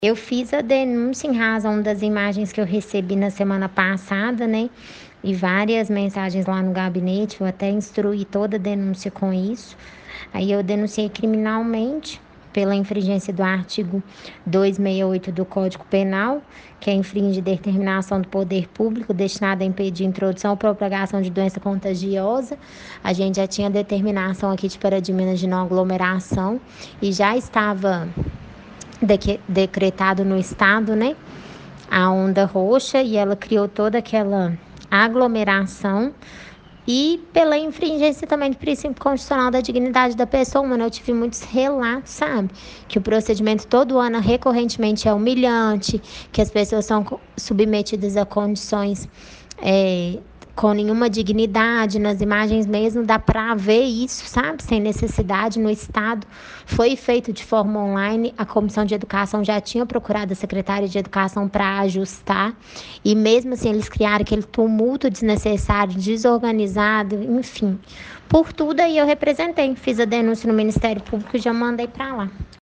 Eu fiz a denúncia em razão das imagens que eu recebi na semana passada, né? E várias mensagens lá no gabinete. Eu até instruí toda a denúncia com isso. Aí eu denunciei criminalmente pela infringência do artigo 268 do Código Penal, que é infringe determinação do poder público destinada a impedir a introdução ou propagação de doença contagiosa. A gente já tinha determinação aqui de Paradinas de não aglomeração e já estava decretado no estado, né, a onda roxa, e ela criou toda aquela aglomeração e pela infringência também do princípio constitucional da dignidade da pessoa humana. Eu tive muitos relatos, sabe, que o procedimento todo ano recorrentemente é humilhante, que as pessoas são submetidas a condições com nenhuma dignidade. Nas imagens mesmo dá para ver isso, sabe, sem necessidade. No estado foi feito de forma online, a Comissão de Educação já tinha procurado a Secretaria de Educação para ajustar, e mesmo assim eles criaram aquele tumulto desnecessário, desorganizado, enfim. Por tudo aí eu representei, fiz a denúncia no Ministério Público e já mandei para lá.